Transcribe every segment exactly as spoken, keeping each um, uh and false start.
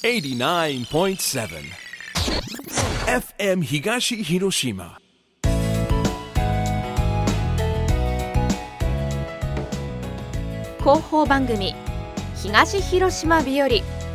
エイティナインポイントセブン エフエム 東広島。 広報番組東広島日和。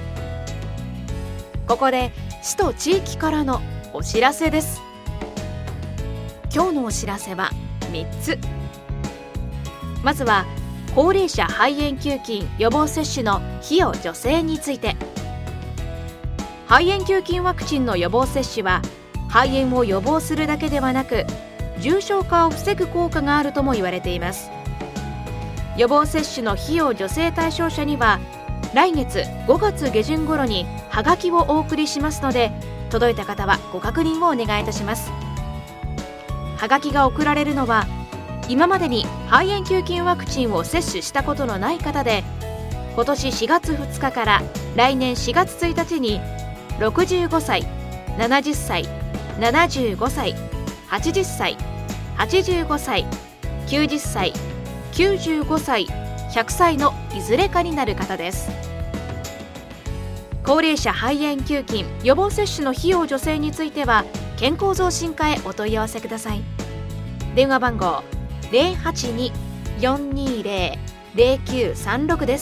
ここで市と地域からのお知らせです。今日のお知らせはみっつ。まずは高齢者肺炎球菌予防接種の費用助成について。肺炎球菌ワクチンの予防接種は肺炎を予防するだけではなく重症化を防ぐ効果があるとも言われています。予防接種の費用助成対象者には来月ごがつ下旬頃にハガキをお送りしますので、届いた方はご確認をお願いいたします。ハガキが送られるのは今までに肺炎球菌ワクチンを接種したことのない方で、今年しがつふつかから来年しがつついたちにろくじゅうごさい、ななじゅっさい、ななじゅうごさい、はちじゅっさい、はちじゅうごさい、きゅうじゅっさい、きゅうじゅうごさい、ひゃくさいのいずれかになる方です。高齢者肺炎球菌予防接種の費用助成については健康増進課へお問い合わせください。電話番号 ゼロはちに よんにーゼロ ゼロきゅうさんろく です。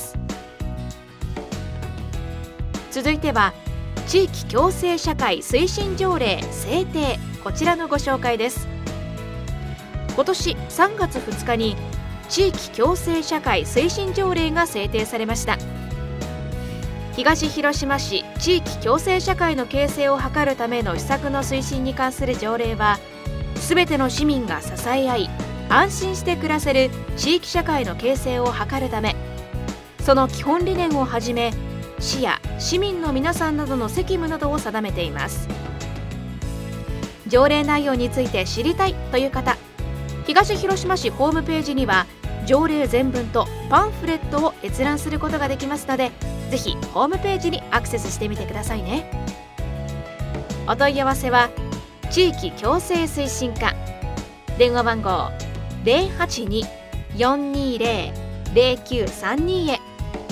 続いては地域共生社会推進条例制定、こちらのご紹介です。今年さんがつふつかに地域共生社会推進条例が制定されました。東広島市地域共生社会の形成を図るための施策の推進に関する条例は、すべての市民が支え合い安心して暮らせる地域社会の形成を図るため、その基本理念をはじめ市や市民の皆さんなどの責務などを定めています。条例内容について知りたいという方、東広島市ホームページには条例全文とパンフレットを閲覧することができますので、ぜひホームページにアクセスしてみてくださいね。お問い合わせは地域共生推進課、電話番号 ゼロはちに よんにーゼロ ゼロきゅうさんに へ。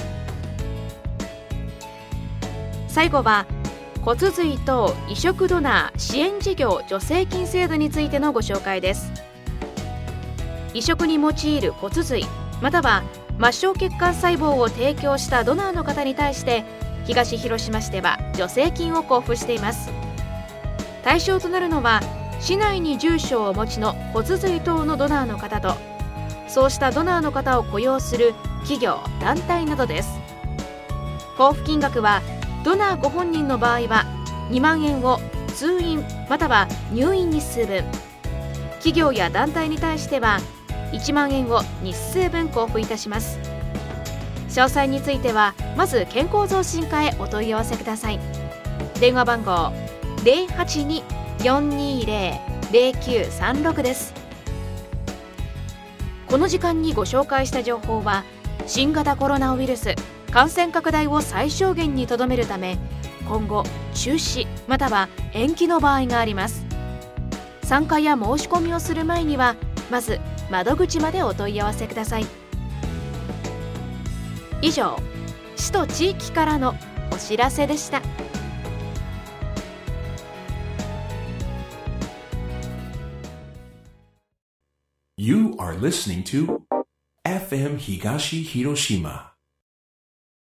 最後は骨髄等移植ドナー支援事業助成金制度についてのご紹介です。移植に用いる骨髄または末梢血管細胞を提供したドナーの方に対して東広島市では助成金を交付しています。対象となるのは市内に住所をお持ちの骨髄等のドナーの方と、そうしたドナーの方を雇用する企業団体などです。交付金額はドナーご本人の場合はにまんえんを通院または入院日数分、企業や団体に対してはいちまんえんを日数分交付いたします。詳細についてはまず健康増進課へお問い合わせください。電話番号 ゼロはちに よんにーゼロ ゼロきゅうさんろく です。この時間にご紹介した情報は新型コロナウイルス感染拡大を最小限にとどめるため、今後中止または延期の場合があります。参加や申し込みをする前にはまず窓口までお問い合わせください。以上、市と地域からのお知らせでした。 You are listening to エフエム 東広島。